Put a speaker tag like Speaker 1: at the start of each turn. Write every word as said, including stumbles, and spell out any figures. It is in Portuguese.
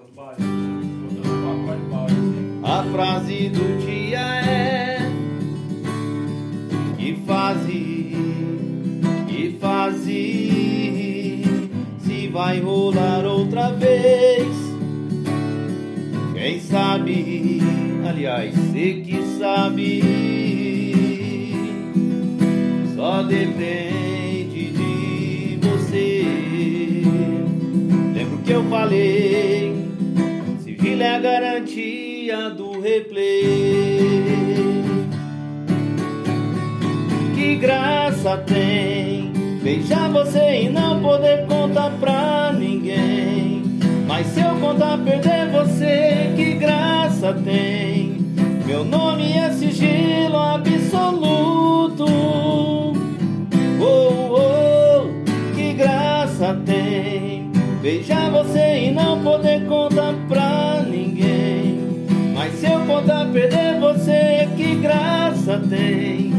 Speaker 1: A frase do dia é: que fase, que fase, se vai rolar outra vez. Quem sabe, aliás, sei que sabe, só depende de você. Lembro que eu falei, sigilo é a garantia do replay. Que graça tem beijar você e não poder contar pra ninguém. Mas se eu contar, perder você, que graça tem? Meu nome é sigilo absoluto. Oh, oh, que graça tem beijar você e não poder contar pra ninguém. Mas se eu contar, perder você, que graça tem?